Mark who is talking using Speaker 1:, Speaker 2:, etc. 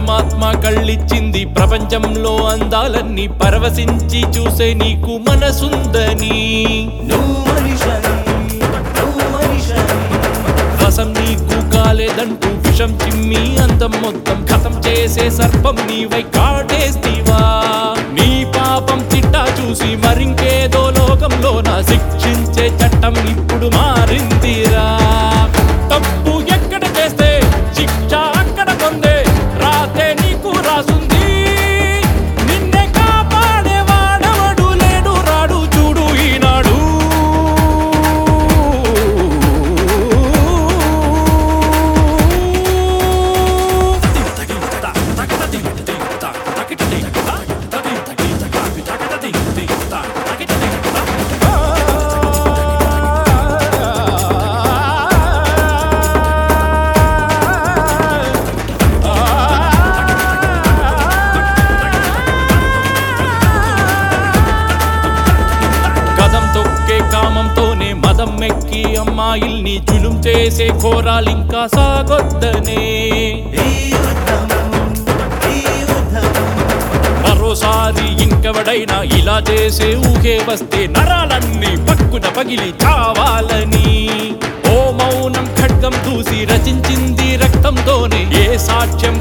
Speaker 1: పరమాత్మ కళ్ళిచ్చింది ప్రపంచంలో అందాలన్నీ పరవశించి చూసే నీకు మనసుందని రసం నీకు కాలేదంటూ విషం చిమ్మి అందం మొత్తం ఖతం చేసే సర్పం నీవై కాటేస్తీవా నీ పాపం చిట్టా చూసి మరింకేదో లోకంలో నా శిక్షించే చట్టం ఇప్పుడు మారిందిరా తప్పు ఎక్కడ చేస్తే శిక్ష అక్కడ పొందే రాతే నీకు రాసుంది నిన్నే కాపాడేవాడవడు లేడు రాడు చూడు ఈనాడు కామంతోనే మదం మెక్కి అమ్మాయిల్ని జులుం చేసే ఘోరాలింకా సాగొద్దనే మరోసారి ఇంకెవడైనా ఇలా చేసే ఊహే వస్తే నరాలన్నీ పక్కున పగిలి చావాలని ఓ మౌనం ఖడ్గం దూసి రచించింది రక్తంతోనే ఏ సాక్ష్యం